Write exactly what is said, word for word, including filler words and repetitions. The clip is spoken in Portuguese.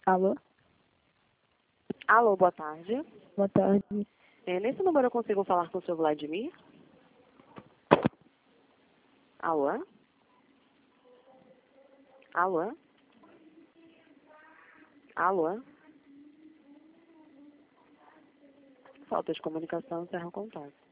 Alô? Alô, boa tarde. Boa tarde. É, nesse número eu consigo falar com o seu Vladimir? Alô? Alô? Alô? Falta de comunicação, encerra o contato.